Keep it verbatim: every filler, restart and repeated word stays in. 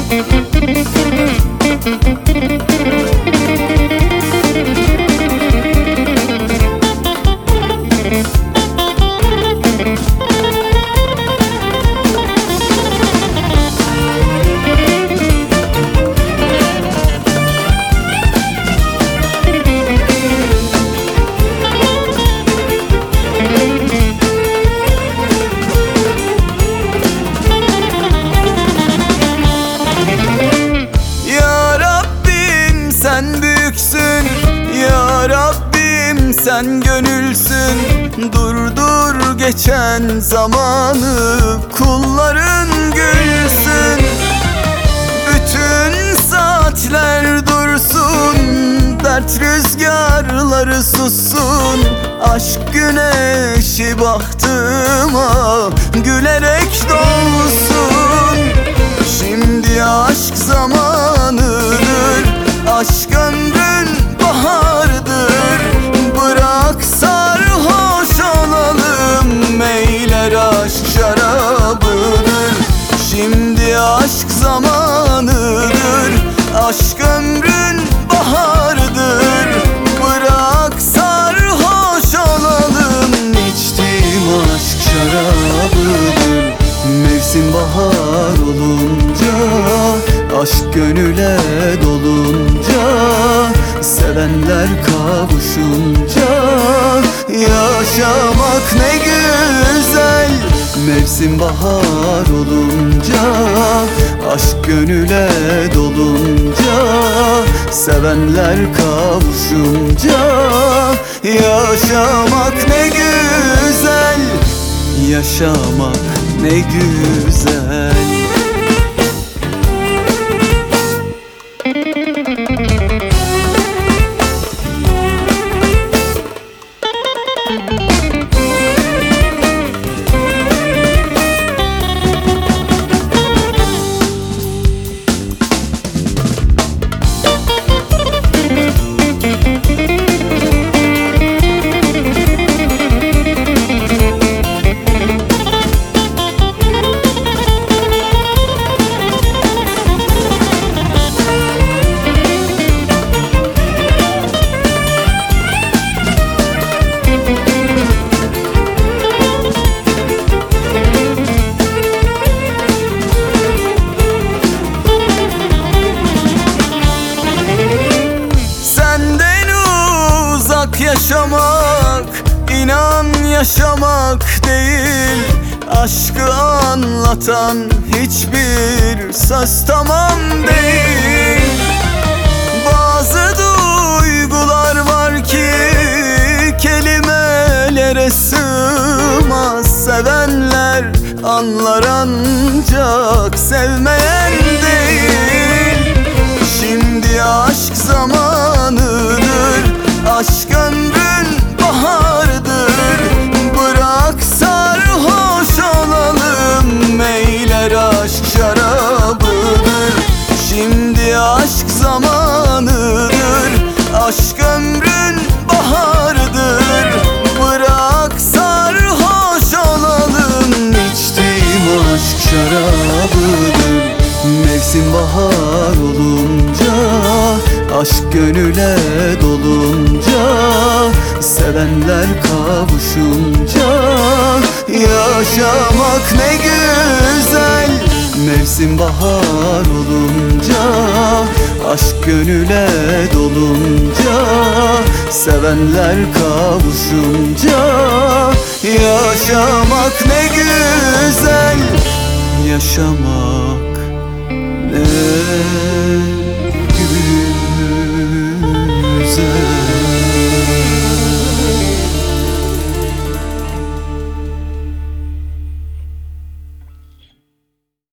Sen büyüksün ya Rabbim, sen gönülsün. Durdur geçen zamanı, kulların gülsün. Bütün saatler dursun, dert rüzgarları sussun. Aşk güneşi bahtıma gülerek dolsun. Şimdi aşk zamanıdır, aşk ömrün bahardır. Bırak sarhoş olalım, eyler aşk şarabıdır. Şimdi aşk zamanıdır, aşk ömrün bahardır. Bırak sarhoş olalım, içtiğim aşk şarabıdır. Mevsim bahar olunca, aşk gönüle dolunca, sevenler kavuşunca, yaşamak ne güzel. Mevsim bahar olunca, aşk gönüle dolunca, sevenler kavuşunca, yaşamak ne güzel. Yaşamak ne güzel. Yaşamak, inan yaşamak değil. Aşkı anlatan hiçbir söz tamam değil. Bazı duygular var ki kelimelere sığmaz. Sevenler anlar ancak sevmeyen değil. Şimdi aşk zamanıdır, aşk ömrün bahardır. Bırak sarhoş olalım, eyler aşk şarabıdır. Şimdi aşk zamanıdır, aşk ömrün bahardır. Bırak sarhoş olalım, içtiğim aşk şarabıdır. Mevsim bahar olunca, aşk gönüle dolunca, sevenler kavuşunca, yaşamak ne güzel. Mevsim bahar olunca, aşk gönüle dolunca, sevenler kavuşunca, yaşamak ne güzel. Yaşamak ne güzel.